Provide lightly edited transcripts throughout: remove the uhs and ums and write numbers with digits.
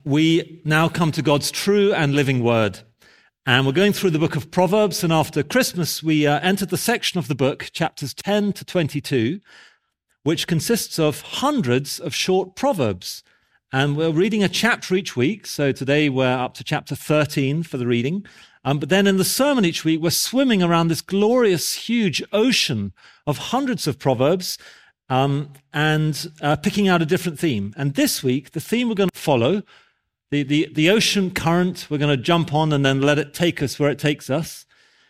We now come to God's true and living word. And we're going through the book of Proverbs, and after Christmas, we entered the section of the book, chapters 10 to 22, which consists of hundreds of short proverbs. And we're reading a chapter each week, so today we're up to chapter 13 for the reading. But then in the sermon each week, we're swimming around this glorious, huge ocean of hundreds of proverbs and picking out a different theme. And this week, the theme we're going to follow, the ocean current we're going to jump on and then let it take us where it takes us,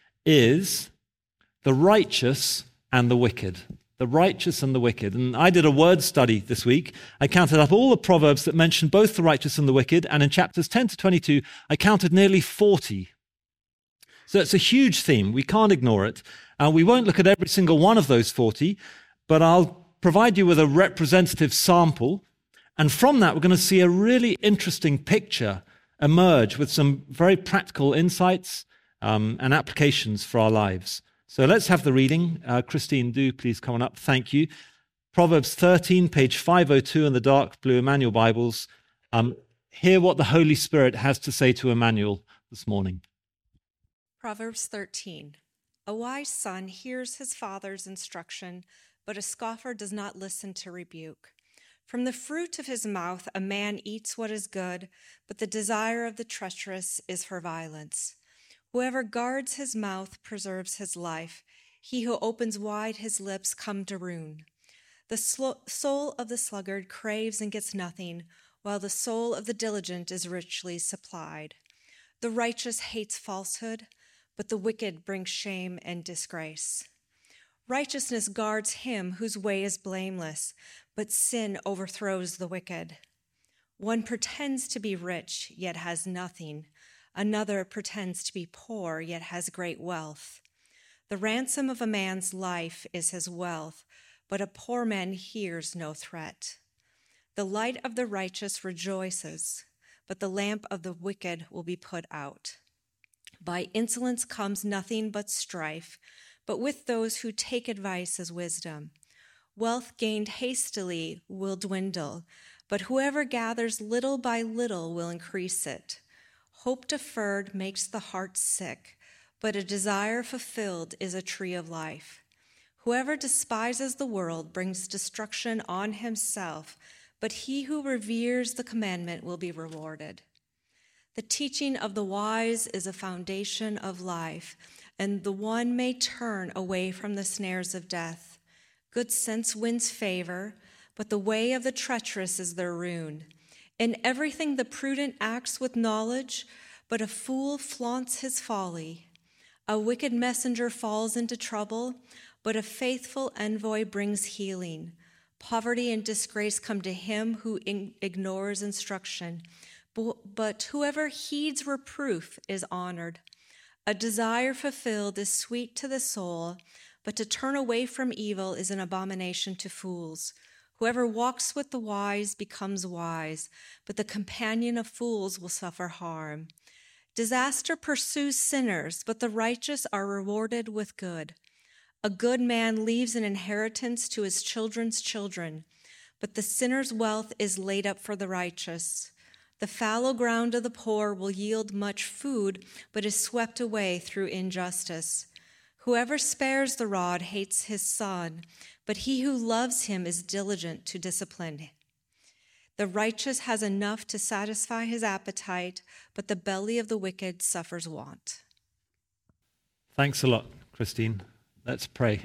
is the righteous and the wicked. The righteous and the wicked. And I did a word study this week. I counted up all the proverbs that mention both the righteous and the wicked, and in chapters 10 to 22, I counted nearly 40. So it's a huge theme. We can't ignore it. We won't look at every single one of those 40, but I'll provide you with a representative sample. And from that, we're going to see a really interesting picture emerge with some very practical insights and applications for our lives. So let's have the reading. Christine, do please come on up. Thank you. Proverbs 13, page 502 in the dark blue Emmanuel Bibles. Hear what the Holy Spirit has to say to Emmanuel this morning. Proverbs 13. A wise son hears his father's instruction, but a scoffer does not listen to rebuke. From the fruit of his mouth a man eats what is good, but the desire of the treacherous is for violence. Whoever guards his mouth preserves his life. He who opens wide his lips comes to ruin. The soul of the sluggard craves and gets nothing, while the soul of the diligent is richly supplied. The righteous hates falsehood, but the wicked bring shame and disgrace. Righteousness guards him whose way is blameless, but sin overthrows the wicked. One pretends to be rich, yet has nothing. Another pretends to be poor, yet has great wealth. The ransom of a man's life is his wealth, but a poor man hears no threat. The light of the righteous rejoices, but the lamp of the wicked will be put out. By insolence comes nothing but strife, but with those who take advice is wisdom. Wealth gained hastily will dwindle, but whoever gathers little by little will increase it. Hope deferred makes the heart sick, but a desire fulfilled is a tree of life. Whoever despises the world brings destruction on himself, but he who reveres the commandment will be rewarded. The teaching of the wise is a foundation of life, and the one may turn away from the snares of death. Good sense wins favor, but the way of the treacherous is their ruin. In everything the prudent acts with knowledge, but a fool flaunts his folly. A wicked messenger falls into trouble, but a faithful envoy brings healing. Poverty and disgrace come to him who ignores instruction, but whoever heeds reproof is honored. A desire fulfilled is sweet to the soul, but to turn away from evil is an abomination to fools. Whoever walks with the wise becomes wise, but the companion of fools will suffer harm. Disaster pursues sinners, but the righteous are rewarded with good. A good man leaves an inheritance to his children's children, but the sinner's wealth is laid up for the righteous. The fallow ground of the poor will yield much food, but is swept away through injustice. Whoever spares the rod hates his son, but he who loves him is diligent to discipline. The righteous has enough to satisfy his appetite, but the belly of the wicked suffers want. Thanks a lot, Christine. Let's pray.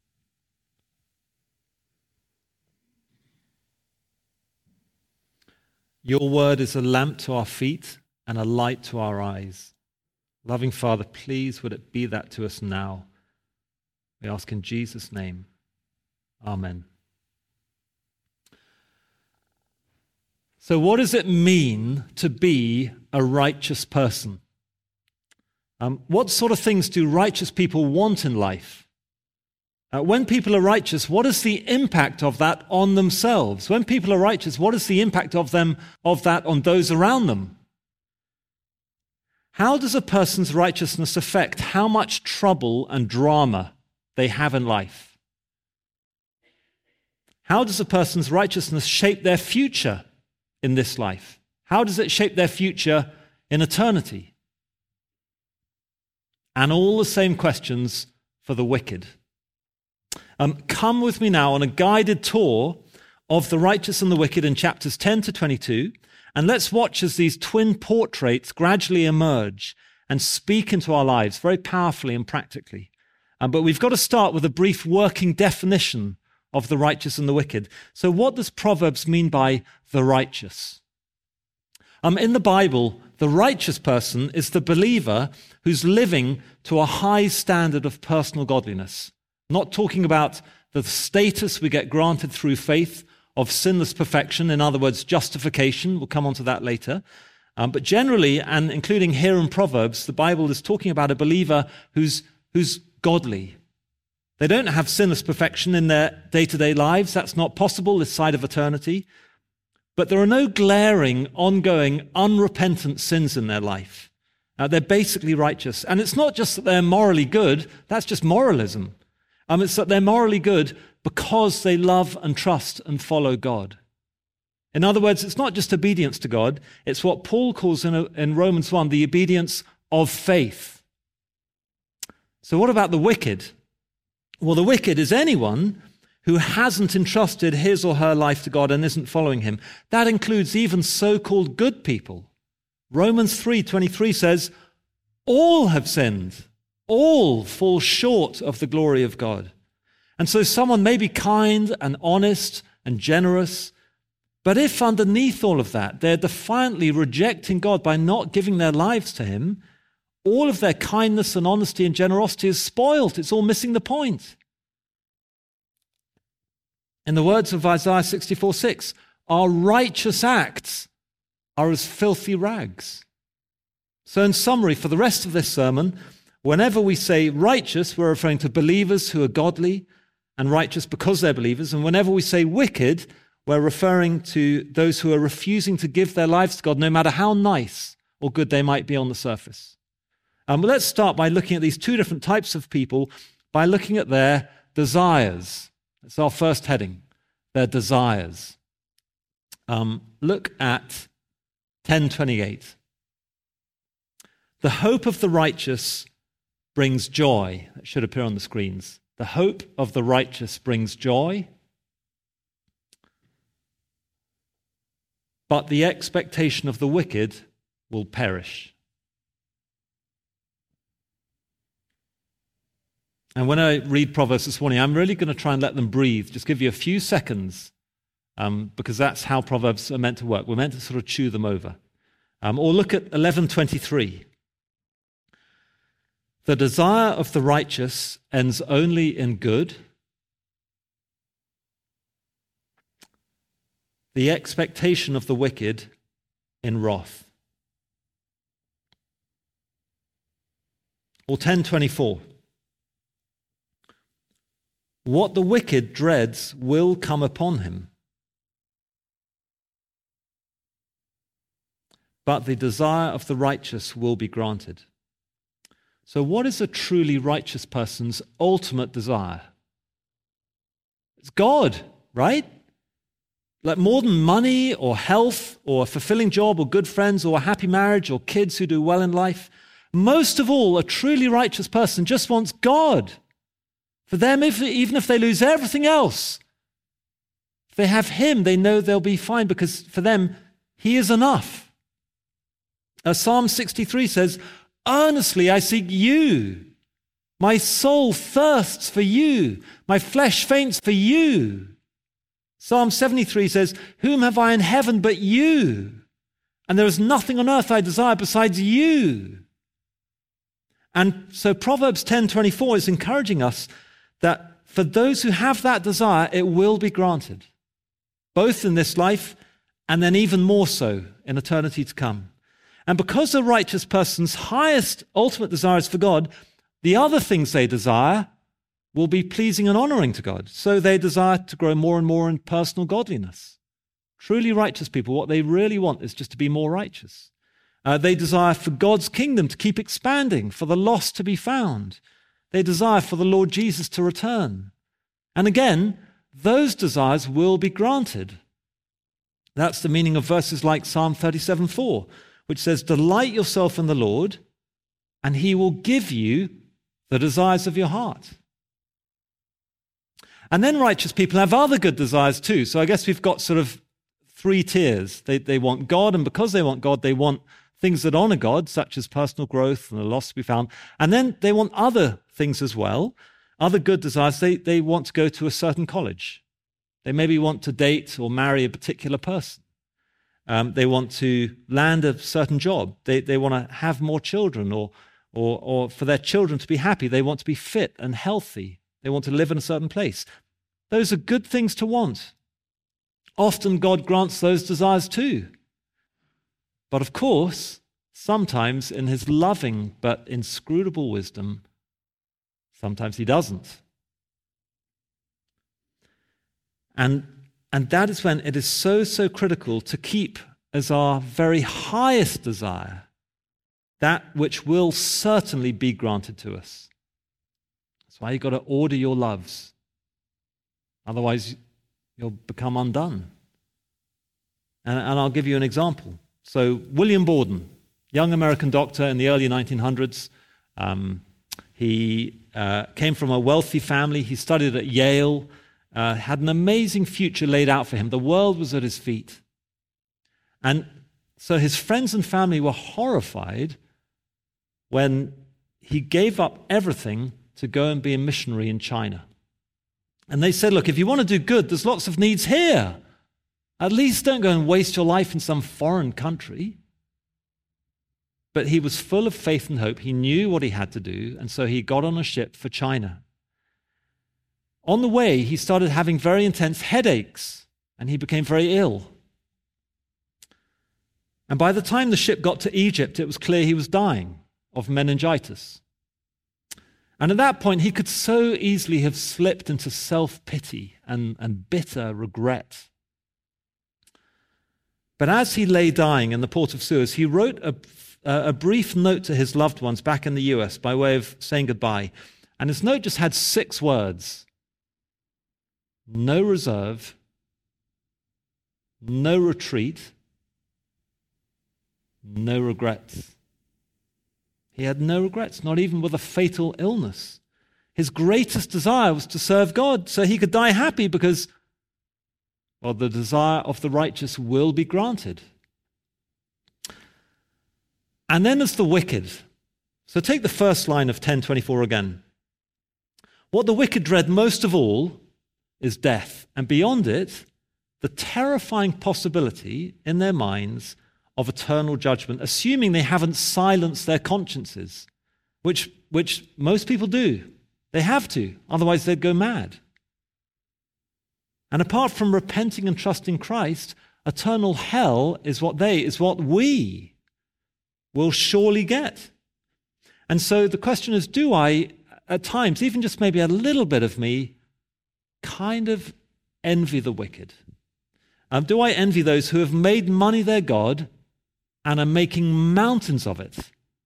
Your word is a lamp to our feet and a light to our eyes. Loving Father, please would it be that to us now. We ask in Jesus' name. Amen. So what does it mean to be a righteous person? What sort of things do righteous people want in life? When people are righteous, what is the impact of that on themselves? When people are righteous, what is the impact of that on those around them? How does a person's righteousness affect how much trouble and drama they have in life? How does a person's righteousness shape their future in this life? How does it shape their future in eternity? And all the same questions for the wicked. Come with me now on a guided tour of the righteous and the wicked in chapters 10 to 22, and let's watch as these twin portraits gradually emerge and speak into our lives very powerfully and practically. But we've got to start with a brief working definition of the righteous and the wicked. So what does Proverbs mean by the righteous? In the Bible, the righteous person is the believer who's living to a high standard of personal godliness. Not talking about the status we get granted through faith of sinless perfection, in other words, justification. We'll come on to that later. But generally, and including here in Proverbs, the Bible is talking about a believer who's godly. They don't have sinless perfection in their day-to-day lives. That's not possible this side of eternity. But there are no glaring, ongoing, unrepentant sins in their life. They're basically righteous. And it's not just that they're morally good. That's just moralism. It's that they're morally good because they love and trust and follow God. In other words, it's not just obedience to God. It's what Paul calls in Romans 1, the obedience of faith. So what about the wicked? Well, the wicked is anyone who hasn't entrusted his or her life to God and isn't following him. That includes even so-called good people. Romans 3:23 says, all have sinned. All fall short of the glory of God. And so someone may be kind and honest and generous, but if underneath all of that, they're defiantly rejecting God by not giving their lives to him, all of their kindness and honesty and generosity is spoiled. It's all missing the point. In the words of Isaiah 64:6, our righteous acts are as filthy rags. So in summary, for the rest of this sermon, whenever we say righteous, we're referring to believers who are godly and righteous because they're believers. And whenever we say wicked, we're referring to those who are refusing to give their lives to God, no matter how nice or good they might be on the surface. But let's start by looking at these two different types of people by looking at their desires. That's our first heading, their desires. Look at 10:28. The hope of the righteous brings joy. That should appear on the screens. The hope of the righteous brings joy, but the expectation of the wicked will perish. And when I read Proverbs this morning, I'm really going to try and let them breathe, just give you a few seconds, because that's how Proverbs are meant to work. We're meant to sort of chew them over. Or look at 11:23. The desire of the righteous ends only in good. The expectation of the wicked in wrath. Or 10:24. What the wicked dreads will come upon him, but the desire of the righteous will be granted. So what is a truly righteous person's ultimate desire? It's God, right? Like more than money or health or a fulfilling job or good friends or a happy marriage or kids who do well in life. Most of all, a truly righteous person just wants God. For them, even if they lose everything else, if they have him, they know they'll be fine because for them, he is enough. Psalm 63 says, earnestly I seek you. My soul thirsts for you. My flesh faints for you. Psalm 73 says, whom have I in heaven but you? And there is nothing on earth I desire besides you. And so Proverbs 10:24 is encouraging us that for those who have that desire, it will be granted, both in this life and then even more so in eternity to come. And because a righteous person's highest ultimate desire is for God, the other things they desire will be pleasing and honoring to God. So they desire to grow more and more in personal godliness. Truly righteous people, what they really want is just to be more righteous. They desire for God's kingdom to keep expanding, for the lost to be found. They desire for the Lord Jesus to return. And again, those desires will be granted. That's the meaning of verses like Psalm 37:4, which says, "Delight yourself in the Lord, and he will give you the desires of your heart." And then righteous people have other good desires too. So I guess we've got sort of three tiers. They want God, and because they want God, they want things that honor God, such as personal growth and the lost to be found. And then they want other things as well, other good desires. They want to go to a certain college. They maybe want to date or marry a particular person. They want to land a certain job. They want to have more children, or for their children to be happy. They want to be fit and healthy. They want to live in a certain place. Those are good things to want. Often God grants those desires too. But of course, sometimes in his loving but inscrutable wisdom, sometimes he doesn't. And that is when it is so critical to keep as our very highest desire that which will certainly be granted to us. That's why you've got to order your loves. Otherwise, you'll become undone. And I'll give you an example. So William Borden, young American doctor in the early 1900s, he came from a wealthy family. He studied at Yale, had an amazing future laid out for him. The world was at his feet. And so his friends and family were horrified when he gave up everything to go and be a missionary in China. And they said, look, if you want to do good, there's lots of needs here. At least don't go and waste your life in some foreign country. But he was full of faith and hope. He knew what he had to do, and so he got on a ship for China. On the way, he started having very intense headaches, and he became very ill. And by the time the ship got to Egypt, it was clear he was dying of meningitis. And at that point, he could so easily have slipped into self-pity and bitter regret. But as he lay dying in the port of Suez, he wrote a brief note to his loved ones back in the US by way of saying goodbye. And his note just had 6 words: no reserve, no retreat, no regrets. He had no regrets, not even with a fatal illness. His greatest desire was to serve God so he could die happy because, well, the desire of the righteous will be granted. And then there's the wicked. So take the first line of 10:24 again. What the wicked dread most of all is death, and beyond it, the terrifying possibility in their minds of eternal judgment, assuming they haven't silenced their consciences, which most people do. They have to, otherwise they'd go mad. And apart from repenting and trusting Christ, eternal hell is what we will surely get. And so the question is, do I, at times, even just maybe a little bit of me, kind of envy the wicked? Do I envy those who have made money their God and are making mountains of it?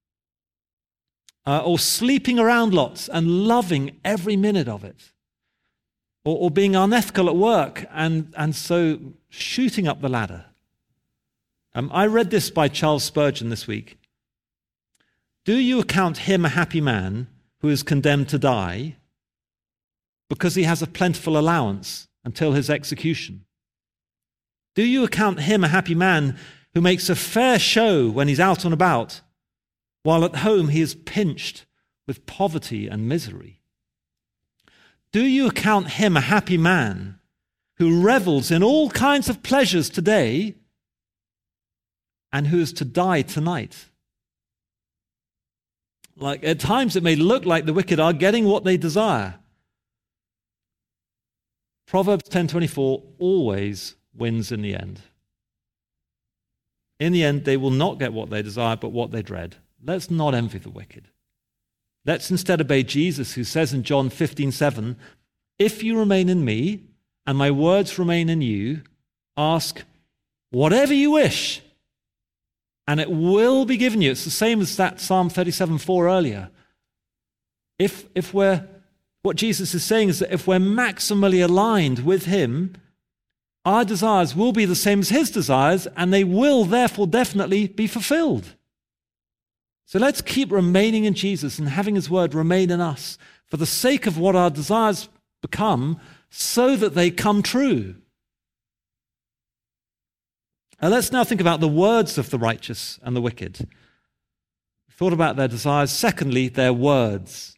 Or sleeping around lots and loving every minute of it? Or being unethical at work and so shooting up the ladder? I read this by Charles Spurgeon this week. Do you account him a happy man who is condemned to die because he has a plentiful allowance until his execution? Do you account him a happy man who makes a fair show when he's out and about, while at home he is pinched with poverty and misery? Do you account him a happy man who revels in all kinds of pleasures today and who is to die tonight? Like, at times it may look like the wicked are getting what they desire. Proverbs 10:24 always wins in the end. In the end, they will not get what they desire, but what they dread. Let's not envy the wicked. Let's instead obey Jesus, who says in John 15:7, if you remain in me and my words remain in you, ask whatever you wish, and it will be given you. It's the same as that Psalm 37:4 earlier. What Jesus is saying is that if we're maximally aligned with him, our desires will be the same as his desires, and they will therefore definitely be fulfilled. So let's keep remaining in Jesus and having his word remain in us for the sake of what our desires become, so that they come true. And let's now think about the words of the righteous and the wicked. We thought about their desires. Secondly, their words.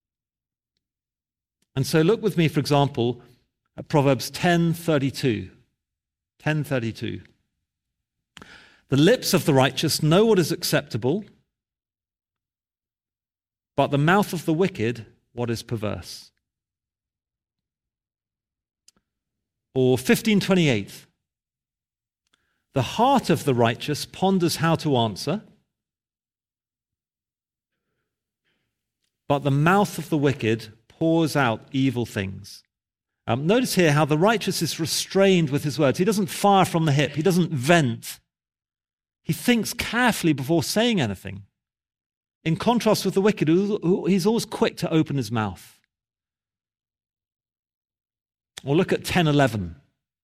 And so look with me, for example, at Proverbs 10:32. 10:32. The lips of the righteous know what is acceptable, but the mouth of the wicked what is perverse. Or 15:28. The heart of the righteous ponders how to answer, but the mouth of the wicked pours out evil things. Notice here how the righteous is restrained with his words. He doesn't fire from the hip. He doesn't vent. He thinks carefully before saying anything. In contrast with the wicked, he's always quick to open his mouth. Or look at 10:11.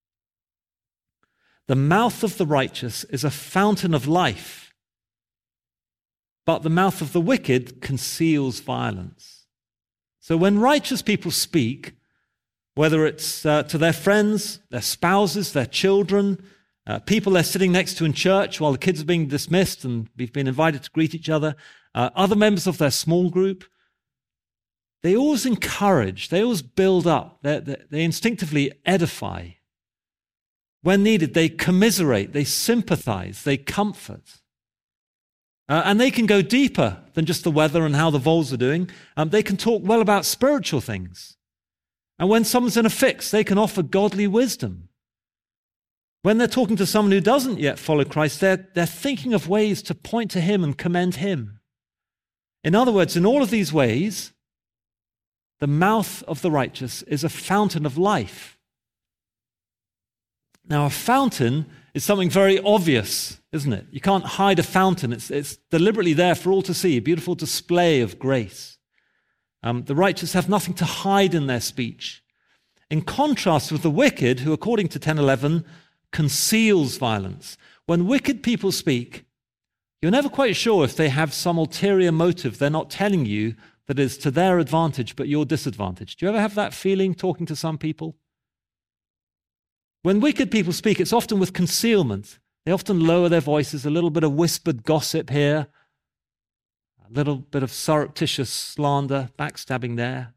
The mouth of the righteous is a fountain of life, but the mouth of the wicked conceals violence. So when righteous people speak, whether it's to their friends, their spouses, their children, people they're sitting next to in church while the kids are being dismissed and we've been invited to greet each other, other members of their small group, they always encourage, they always build up, they instinctively edify. When needed, they commiserate, they sympathize, they comfort. And they can go deeper than just the weather and how the voles are doing. They can talk well about spiritual things. And when someone's in a fix, they can offer godly wisdom. When they're talking to someone who doesn't yet follow Christ, they're thinking of ways to point to him and commend him. In other words, in all of these ways, the mouth of the righteous is a fountain of life. Now, a fountain is something very obvious, isn't it? You can't hide a fountain. It's deliberately there for all to see, a beautiful display of grace. The righteous have nothing to hide in their speech. In contrast with the wicked, who, according to 10:11, conceals violence. When wicked people speak, you're never quite sure if they have some ulterior motive they're not telling you that is to their advantage but your disadvantage. Do you ever have that feeling talking to some people? When wicked people speak, it's often with concealment. They often lower their voices, a little bit of whispered gossip here, a little bit of surreptitious slander, backstabbing there.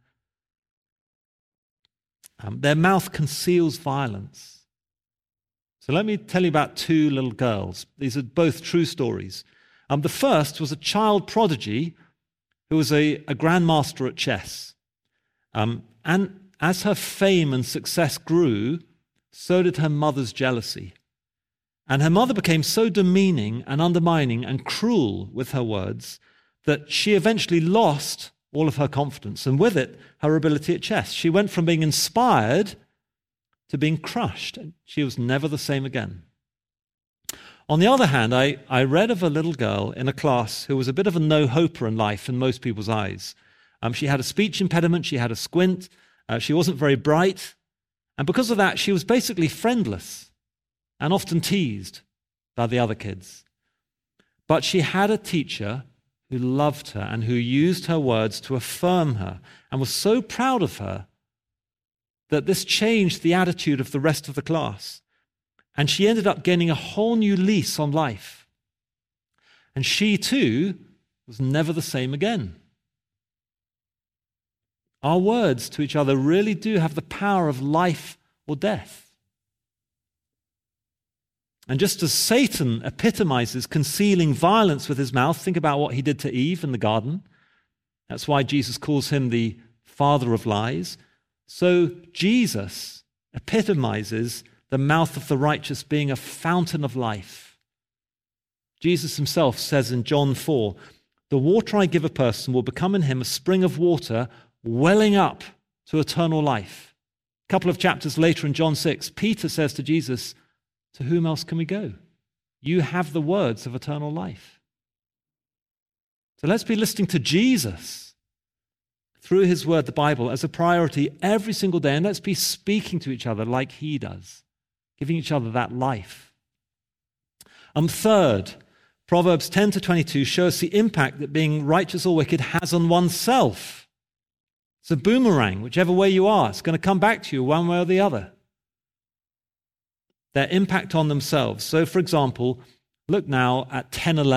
Their mouth conceals violence. So let me tell you about two little girls. These are both true stories. The first was a child prodigy who was a grandmaster at chess. And as her fame and success grew, so did her mother's jealousy. And her mother became so demeaning and undermining and cruel with her words that she eventually lost all of her confidence, and with it, her ability at chess. She went from being inspired to being crushed. She was never the same again. On the other hand, I read of a little girl in a class who was a bit of a no-hoper in life in most people's eyes. She had a speech impediment, she had a squint, she wasn't very bright, and because of that, she was basically friendless and often teased by the other kids. But she had a teacher who loved her and who used her words to affirm her and was so proud of her that this changed the attitude of the rest of the class. And she ended up gaining a whole new lease on life. And she too was never the same again. Our words to each other really do have the power of life or death. And just as Satan epitomizes concealing violence with his mouth, think about what he did to Eve in the garden. That's why Jesus calls him the father of lies. So Jesus epitomizes the mouth of the righteous being a fountain of life. Jesus himself says in John 4, "The water I give a person will become in him a spring of water welling up to eternal life." A couple of chapters later in John 6, Peter says to Jesus, "To whom else can we go? You have the words of eternal life." So let's be listening to Jesus through his word, the Bible, as a priority every single day, and let's be speaking to each other like he does. giving each other that life. Third, Proverbs 10 to 22 show us the impact that being righteous or wicked has on oneself. It's a boomerang, whichever way you are. It's going to come back to you one way or the other. Their impact on themselves. So, for example, look now at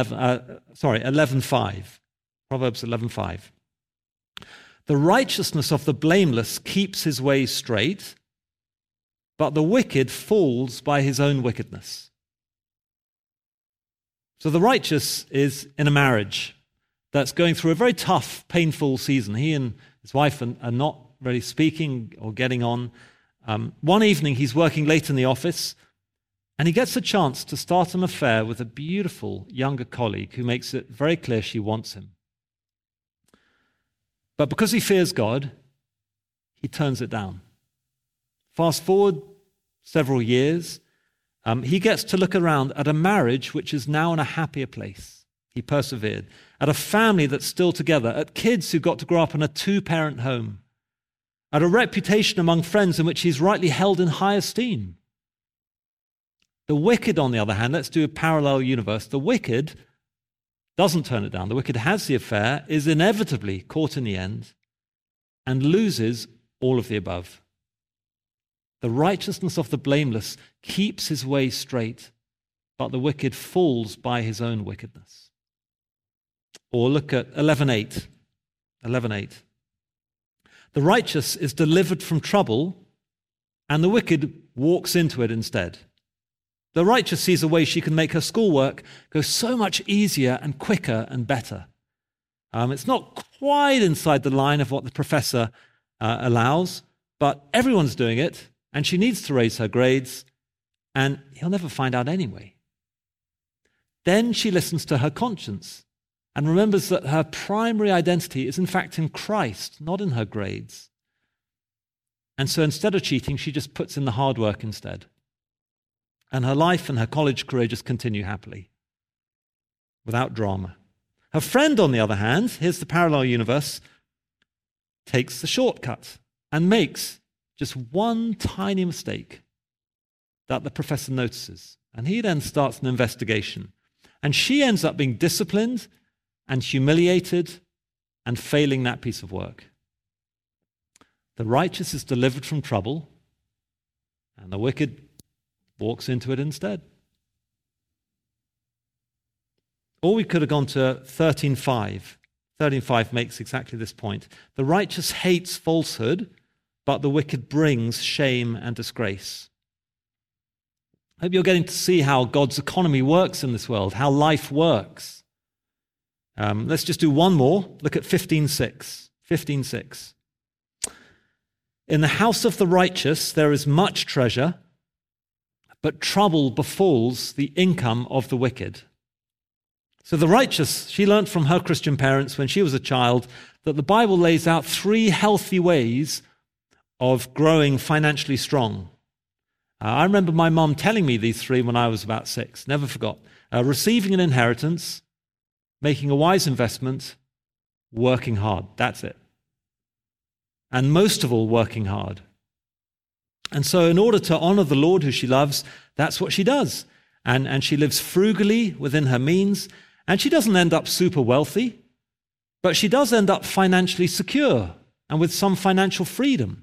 11:5. Proverbs 11:5. The righteousness of the blameless keeps his way straight, but the wicked falls by his own wickedness. So the righteous is in a marriage that's going through a very tough, painful season. He and his wife are not really speaking or getting on. One evening, he's working late in the office, and he gets a chance to start an affair with a beautiful younger colleague who makes it very clear she wants him. But because he fears God, he turns it down. Fast forward several years, he gets to look around at a marriage which is now in a happier place. He persevered. At a family that's still together, at kids who got to grow up in a two-parent home, at a reputation among friends in which he's rightly held in high esteem. The wicked, on the other hand, let's do a parallel universe. The wicked doesn't turn it down. The wicked has the affair, is inevitably caught in the end, and loses all of the above. The righteousness of the blameless keeps his way straight, but the wicked falls by his own wickedness. Or look at 11:8. 11:8. The righteous is delivered from trouble, and the wicked walks into it instead. The righteous sees a way she can make her schoolwork go so much easier and quicker and better. It's not quite inside the line of what the professor allows, but everyone's doing it, and she needs to raise her grades, and he'll never find out anyway. Then she listens to her conscience and remembers that her primary identity is in fact in Christ, not in her grades. And so instead of cheating, she just puts in the hard work instead. And her life and her college career just continue happily, without drama. Her friend, on the other hand, here's the parallel universe, takes the shortcut and makes just one tiny mistake that the professor notices. And he then starts an investigation. And she ends up being disciplined and humiliated and failing that piece of work. The righteous is delivered from trouble, and the wicked walks into it instead. Or we could have gone to 13:5. 13:5 makes exactly this point. The righteous hates falsehood, but the wicked brings shame and disgrace. I hope you're getting to see how God's economy works in this world, how life works. Let's just do one more. Look at 15:6. 15:6. In the house of the righteous there is much treasure, but trouble befalls the income of the wicked. So the righteous, she learned from her Christian parents when she was a child that the Bible lays out 3 healthy ways of growing financially strong. I remember my mum telling me these 3 when I was about 6, never forgot. Receiving an inheritance, making a wise investment, working hard. That's it. And most of all, working hard. And so in order to honor the Lord who she loves, that's what she does. And she lives frugally within her means, and she doesn't end up super wealthy, but she does end up financially secure and with some financial freedom.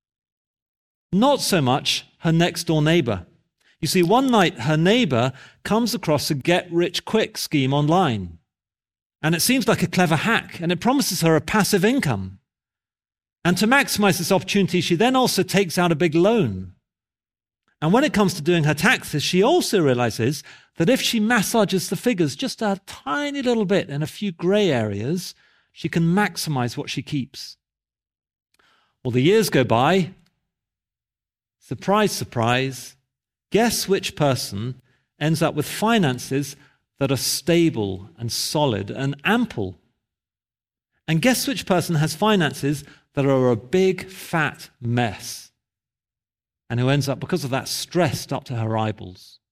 Not so much her next-door neighbor. You see, one night her neighbor comes across a get-rich-quick scheme online, and it seems like a clever hack, and it promises her a passive income. And to maximize this opportunity, she then also takes out a big loan. And when it comes to doing her taxes, she also realizes that if she massages the figures just a tiny little bit in a few gray areas, she can maximize what she keeps. Well, the years go by. Surprise, surprise. Guess which person ends up with finances that are stable and solid and ample? And guess which person has finances that are a big, fat mess, and who ends up, because of that, stressed up to her eyeballs?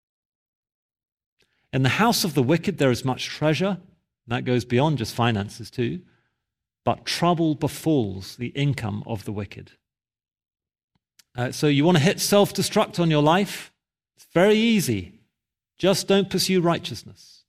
In the house of the wicked there is much treasure. That goes beyond just finances too. But trouble befalls the income of the wicked. So you want to hit self-destruct on your life? It's very easy. Just don't pursue righteousness.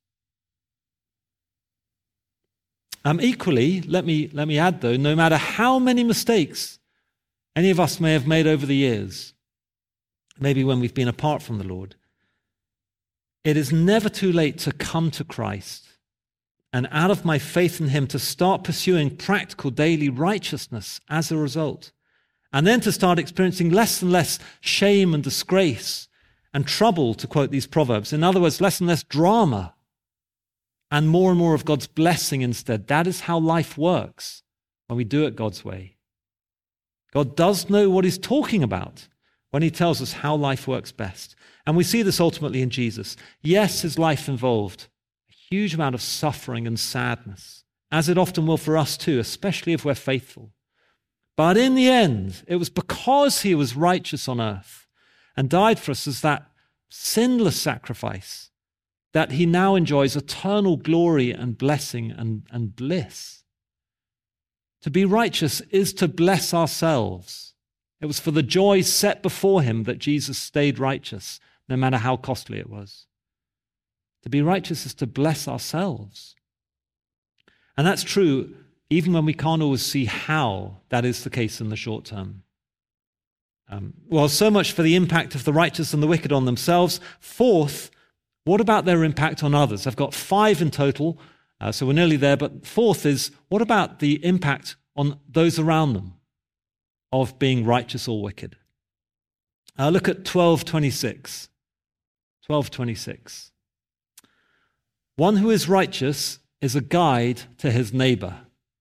Equally, let me add though, no matter how many mistakes any of us may have made over the years, maybe when we've been apart from the Lord, it is never too late to come to Christ and out of my faith in him to start pursuing practical daily righteousness as a result. And then to start experiencing less and less shame and disgrace and trouble, to quote these Proverbs. In other words, less and less drama and more of God's blessing instead. That is how life works when we do it God's way. God does know what he's talking about when he tells us how life works best. And we see this ultimately in Jesus. Yes, his life involved a huge amount of suffering and sadness, as it often will for us too, especially if we're faithful. But in the end, it was because he was righteous on earth and died for us as that sinless sacrifice that he now enjoys eternal glory and blessing and bliss. To be righteous is to bless ourselves. It was for the joy set before him that Jesus stayed righteous, no matter how costly it was. To be righteous is to bless ourselves. And that's true even when we can't always see how that is the case in the short term. Well, so much for the impact of the righteous and the wicked on themselves. Fourth, what about their impact on others? I've got 5 in total, so we're nearly there. But fourth is, what about the impact on those around them of being righteous or wicked? Look at 12:26. 12:26. One who is righteous is a guide to his neighbor,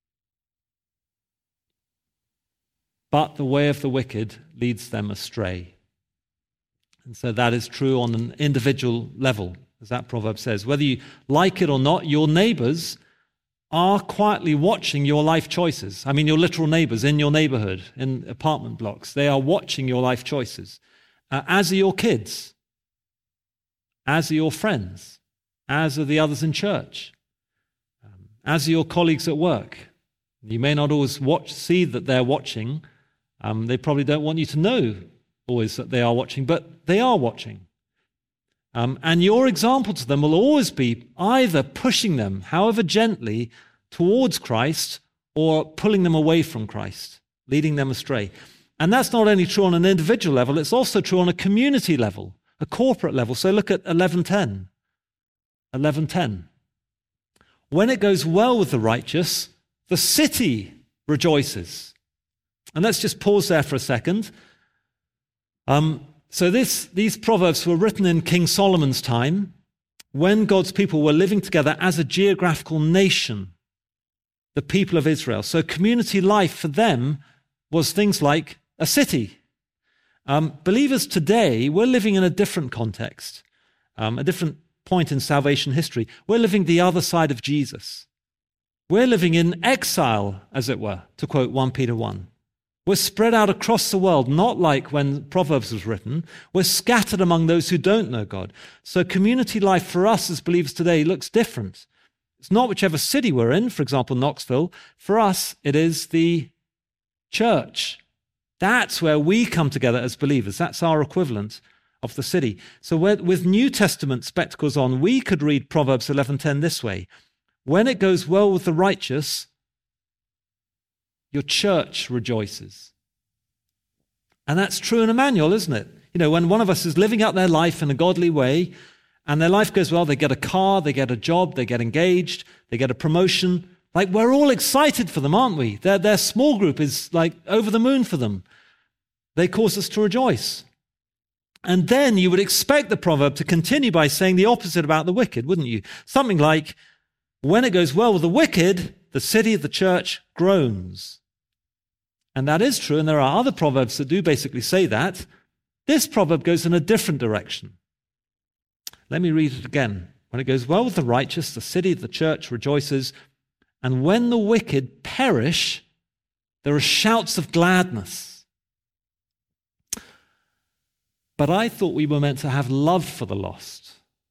but the way of the wicked leads them astray. And so that is true on an individual level, as that proverb says. Whether you like it or not, your neighbors are quietly watching your life choices. I mean, your literal neighbors in your neighborhood, in apartment blocks. They are watching your life choices, as are your kids, as are your friends, as are the others in church, as are your colleagues at work. You may not always see that they're watching. They probably don't want you to know always that they are watching, but they are watching. And your example to them will always be either pushing them, however gently, towards Christ or pulling them away from Christ, leading them astray. And that's not only true on an individual level, it's also true on a community level, a corporate level. So look at 11:10. 11:10. When it goes well with the righteous, the city rejoices. And let's just pause there for a second. So these proverbs were written in King Solomon's time, when God's people were living together as a geographical nation, the people of Israel. So community life for them was things like a city. Believers today, we're living in a different context, a different point in salvation history. We're living the other side of Jesus. We're living in exile, as it were, to quote 1 Peter 1. We're spread out across the world, not like when Proverbs was written. We're scattered among those who don't know God. So community life for us as believers today looks different. It's not whichever city we're in, for example, Knoxville. For us, it is the church. That's where we come together as believers. That's our equivalent of the city. So with New Testament spectacles on, we could read Proverbs 11:10 this way. When it goes well with the righteous, your church rejoices. And that's true in Emmanuel, isn't it? You know, when one of us is living out their life in a godly way and their life goes well, they get a car, they get a job, they get engaged, they get a promotion. Like, we're all excited for them, aren't we? Their small group is like over the moon for them. They cause us to rejoice. And then you would expect the proverb to continue by saying the opposite about the wicked, wouldn't you? Something like, when it goes well with the wicked, the city of the church groans. And that is true, and there are other proverbs that do basically say that. This proverb goes in a different direction. Let me read it again. When it goes well with the righteous, the city of the church rejoices, and when the wicked perish, there are shouts of gladness. But I thought we were meant to have love for the lost.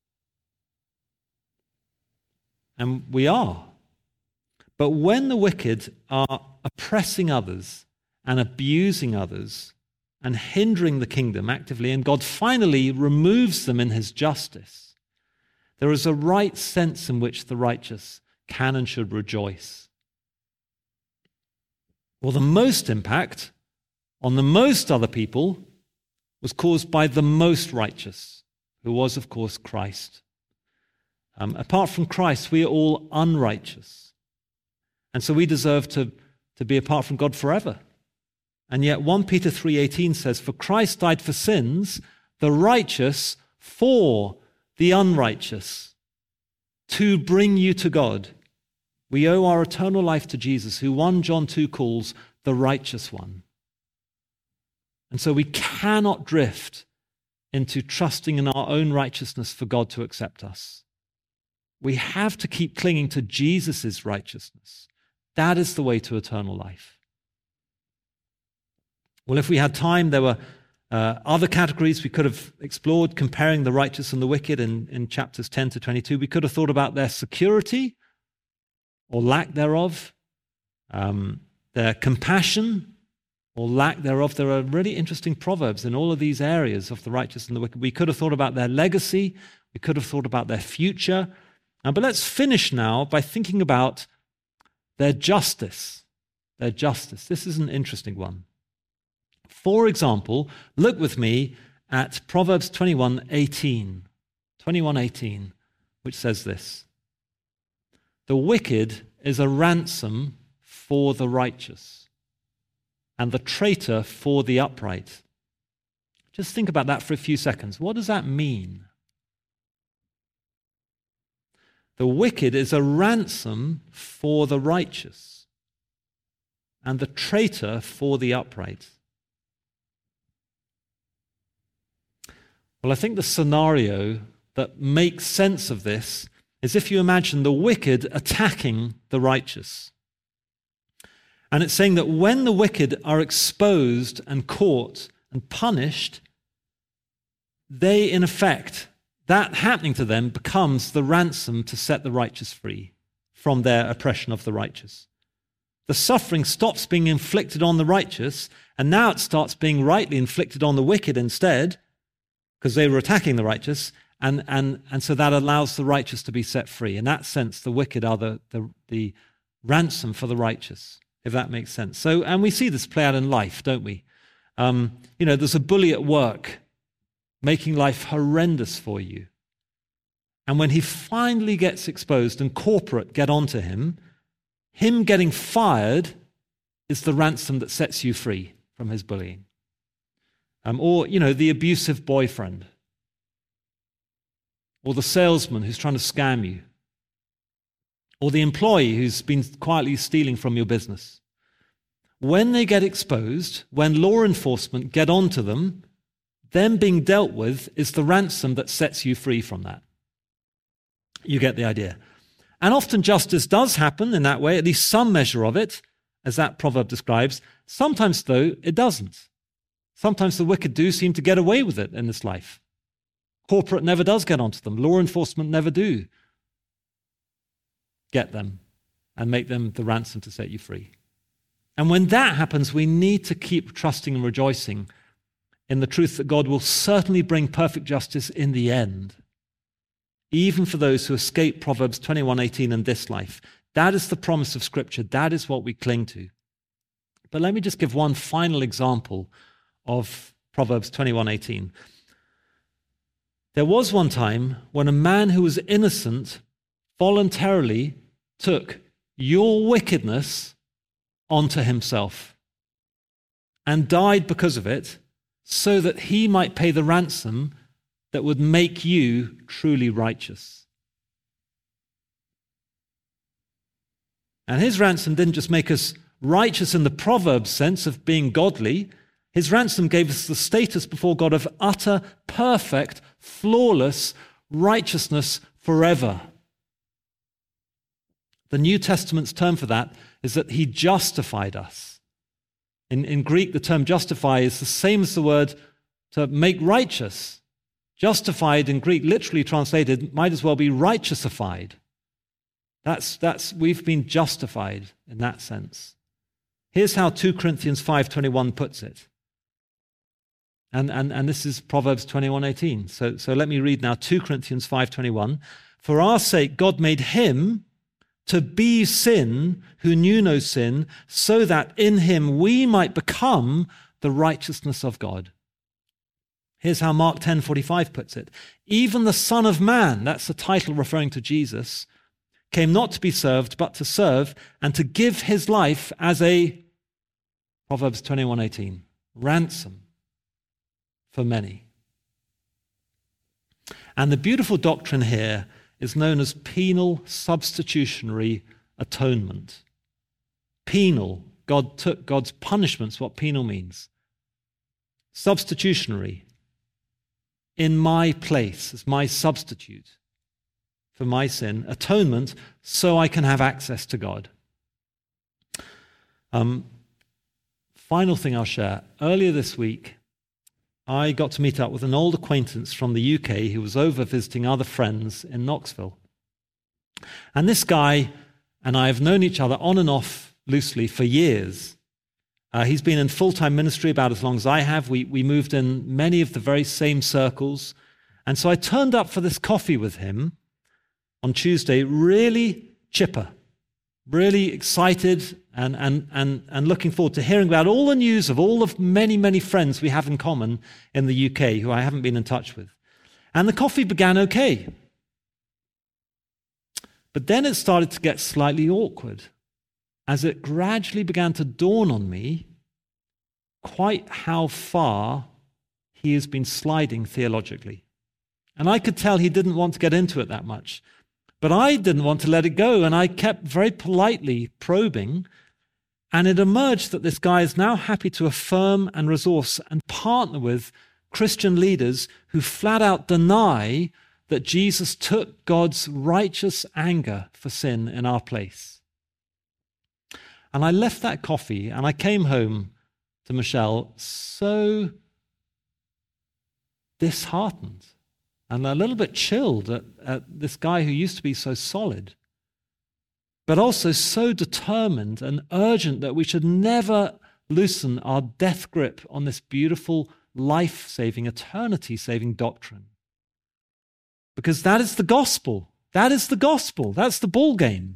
And we are. But when the wicked are oppressing others and abusing others and hindering the kingdom actively, and God finally removes them in his justice, there is a right sense in which the righteous can and should rejoice. Well, the most impact on the most other people was caused by the most righteous, who was, of course, Christ. Apart from Christ, we are all unrighteous. And so we deserve to be apart from God forever. And yet 1 Peter 3:18 says, "For Christ died for sins, the righteous for the unrighteous, to bring you to God." We owe our eternal life to Jesus, who 1 John 2 calls the righteous one. And so we cannot drift into trusting in our own righteousness for God to accept us. We have to keep clinging to Jesus' righteousness. That is the way to eternal life. Well, if we had time, there were other categories we could have explored, comparing the righteous and the wicked in chapters 10 to 22. We could have thought about their security or lack thereof, their compassion or lack thereof. There are really interesting proverbs in all of these areas of the righteous and the wicked. We could have thought about their legacy. We could have thought about their future. But let's finish now by thinking about their justice. Their justice. This is an interesting one. For example, look with me at Proverbs 21:18. 21:18, which says this: "The wicked is a ransom for the righteous, and the traitor for the upright." Just think about that for a few seconds. What does that mean? The wicked is a ransom for the righteous, and the traitor for the upright. Well, I think the scenario that makes sense of this is if you imagine the wicked attacking the righteous. And it's saying that when the wicked are exposed and caught and punished, they, in effect, that happening to them becomes the ransom to set the righteous free from their oppression of the righteous. The suffering stops being inflicted on the righteous, and now it starts being rightly inflicted on the wicked instead, because they were attacking the righteous, and so that allows the righteous to be set free. In that sense, the wicked are the ransom for the righteous, if that makes sense. So, and we see this play out in life, don't we? There's a bully at work making life horrendous for you. And when he finally gets exposed and corporate get onto him getting fired is the ransom that sets you free from his bullying. Or the abusive boyfriend, or the salesman who's trying to scam you, or the employee who's been quietly stealing from your business. When they get exposed, when law enforcement get onto them being dealt with is the ransom that sets you free from that. You get the idea. And often justice does happen in that way, at least some measure of it, as that proverb describes. Sometimes, though, it doesn't. Sometimes the wicked do seem to get away with it in this life. Corporate never does get onto them. Law enforcement never do get them and make them the ransom to set you free. And when that happens, we need to keep trusting and rejoicing in the truth that God will certainly bring perfect justice in the end, even for those who escape Proverbs 21:18 in this life. That is the promise of Scripture. That is what we cling to. But let me just give one final example of Proverbs 21:18. There was one time when a man who was innocent voluntarily took your wickedness onto himself and died because of it, so that he might pay the ransom that would make you truly righteous. And his ransom didn't just make us righteous in the Proverbs sense of being godly. His ransom gave us the status before God of utter, perfect, flawless righteousness forever. The New Testament's term for that is that he justified us. In Greek, the term justify is the same as the word to make righteous. Justified in Greek, literally translated, might as well be righteousified. We've been justified in that sense. Here's how 2 Corinthians 5:21 puts it. And this is Proverbs 21:18. So let me read now 2 Corinthians 5:21. For our sake God made him to be sin who knew no sin, so that in him we might become the righteousness of God. Here's how Mark 10:45 puts it. Even the Son of Man, that's the title referring to Jesus, came not to be served, but to serve and to give his life as a, Proverbs 21:18, ransom for many. And the beautiful doctrine here is known as penal substitutionary atonement. Penal, God took God's punishments, what penal means. Substitutionary, in my place, as my substitute for my sin. Atonement, so I can have access to God. Final thing I'll share. Earlier this week, I got to meet up with an old acquaintance from the UK who was over visiting other friends in Knoxville. And this guy and I have known each other on and off loosely for years. He's been in full-time ministry about as long as I have. We moved in many of the very same circles. And so I turned up for this coffee with him on Tuesday, really chipper, really excited and looking forward to hearing about all the news of all the many, many friends we have in common in the UK who I haven't been in touch with. And the coffee began okay. But then it started to get slightly awkward as it gradually began to dawn on me quite how far he has been sliding theologically. And I could tell he didn't want to get into it that much. But I didn't want to let it go, and I kept very politely probing, and it emerged that this guy is now happy to affirm and resource and partner with Christian leaders who flat out deny that Jesus took God's righteous anger for sin in our place. And I left that coffee and I came home to Michelle so disheartened and a little bit chilled at this guy who used to be so solid, but also so determined and urgent that we should never loosen our death grip on this beautiful, life-saving, eternity-saving doctrine. Because that is the gospel. That is the gospel. That's the ball game.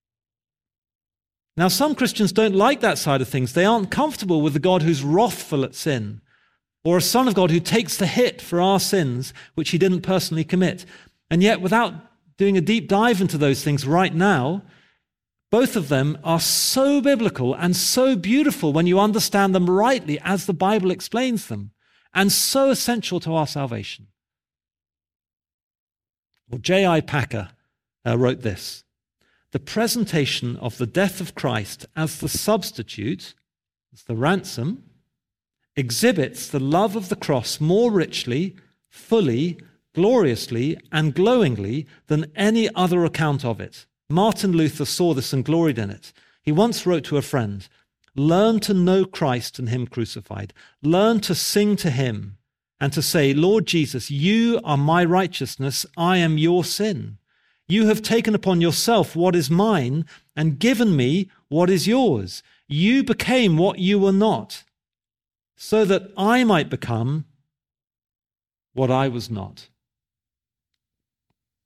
Now, some Christians don't like that side of things. They aren't comfortable with the God who's wrathful at sin, or a Son of God who takes the hit for our sins, which he didn't personally commit. And yet, without doing a deep dive into those things right now, both of them are so biblical and so beautiful when you understand them rightly as the Bible explains them, and so essential to our salvation. Well, J.I. Packer wrote this: the presentation of the death of Christ as the substitute, as the ransom, exhibits the love of the cross more richly, fully, gloriously, and glowingly than any other account of it. Martin Luther saw this and gloried in it. He once wrote to a friend, "Learn to know Christ and him crucified. Learn to sing to him and to say, 'Lord Jesus, you are my righteousness, I am your sin. You have taken upon yourself what is mine and given me what is yours. You became what you were not, so that I might become what I was not.'"